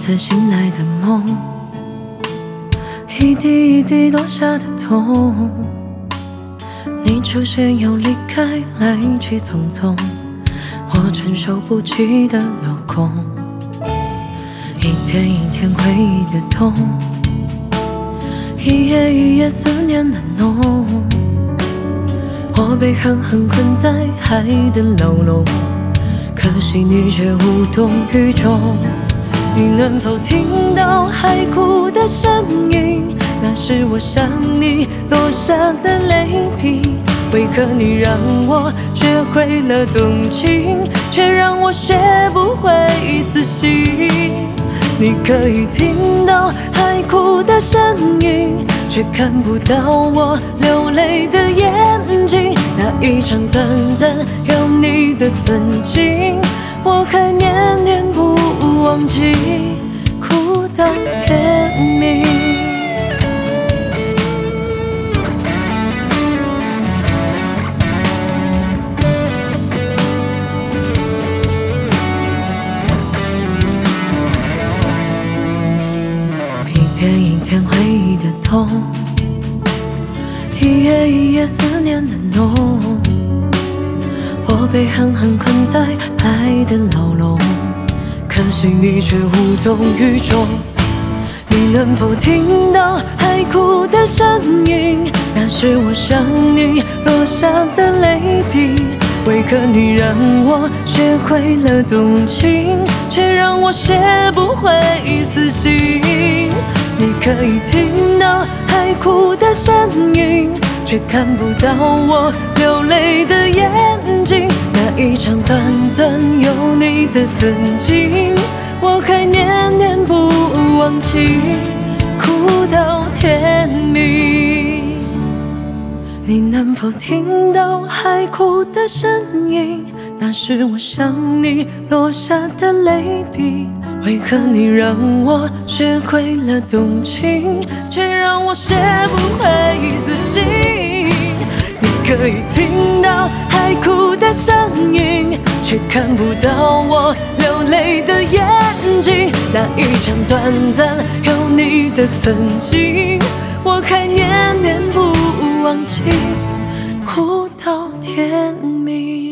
次醒来的梦，一滴一滴落下的痛。你出现又离开，来去匆匆，我承受不起的落空。一天一天回忆的痛，一夜一夜思念的浓。我被狠狠困在海的牢笼，可惜你却无动于衷。你能否听到海哭的声音？那是我想你落下的泪滴。为何你让我学会了动情，却让我学不会死心？你可以听到海哭的声音，却看不到我流泪的眼睛。那一场短暂有你的曾经，我还念念不忘记，哭到天明。一天一天回忆的痛，一夜一夜思念的浓。我被狠狠困在爱的牢笼，可惜你却无动于衷。你能否听到海哭的声音？那是我想你落下的泪滴。为何你让我学会了动情，却让我学不会死心？你可以听到海哭的声音，却看不到我流泪的眼睛。那一场短暂有你的曾经，我还念念不忘记，哭到天明。你能否听到海哭的声音？那是我想你落下的泪滴。为何你让我学会了动情，却让我学不会死心？你可以听到海哭的声音，却看不到我流泪的眼睛。那一场短暂有你的曾经，我还念念不忘记，哭到天明。